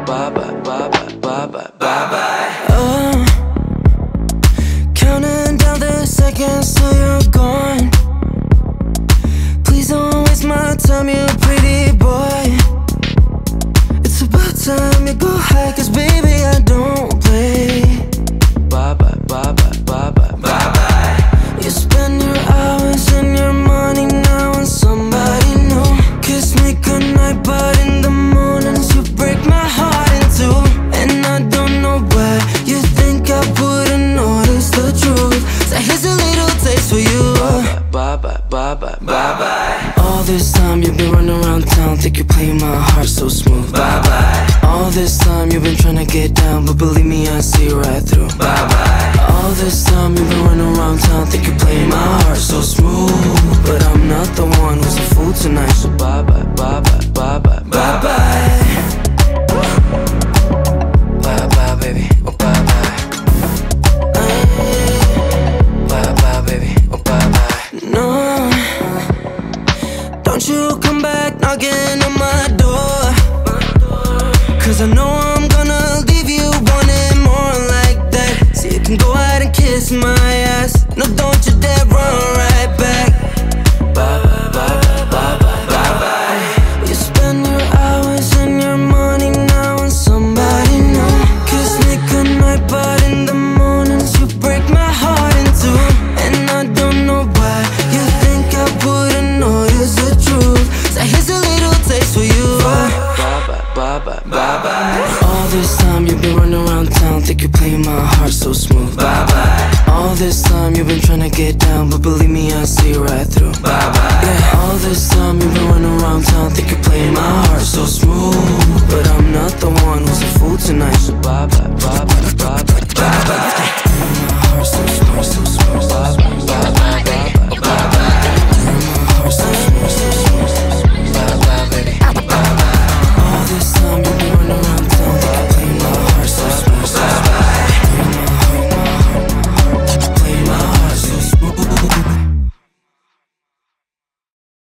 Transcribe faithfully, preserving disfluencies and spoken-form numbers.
bye bye, bye bye, bye bye, bye bye. Oh, counting down the seconds till you're gone. Please don't waste my time, you pretty boy. It's about time you go high, cause baby I don't play. Bye bye, bye bye, bye bye, bye bye. You spend your hours and your money now on somebody new. Kiss me goodnight, but in the mornings you break my heart in two. And I don't know why you think I wouldn't notice the truth. So here's a little taste for you. Bye bye, bye bye, bye bye. All this time you've been running around town, think you're playing my heart so smooth. Bye bye. All this time you've been trying to get down, but believe me I see right through. Bye bye. All this time you've been running around town, think you're playing my heart so smooth. But I'm not the one who's a fool tonight. So bye bye, bye bye, bye bye, bye bye. Bye bye baby, oh bye bye. Bye bye baby, oh bye bye. No, don't you come back knocking on my door, cause I know I'm gonna leave you wanting more like that. So you can go ahead and kiss my ass. No, don't you dare run right back. Bye bye, bye bye, bye bye, bye. You spend your hours and your money now on somebody new. Kiss me goodnight, but in the mornings you break my heart in two. And I don't know why you think I wouldn't notice the truth. So here's a little taste for you. Bye bye, bye bye, bye bye. All this time you've been running around town, think you're playing my heart so smooth. Bye bye. All this time you've been trying to get down, but believe me I see right through.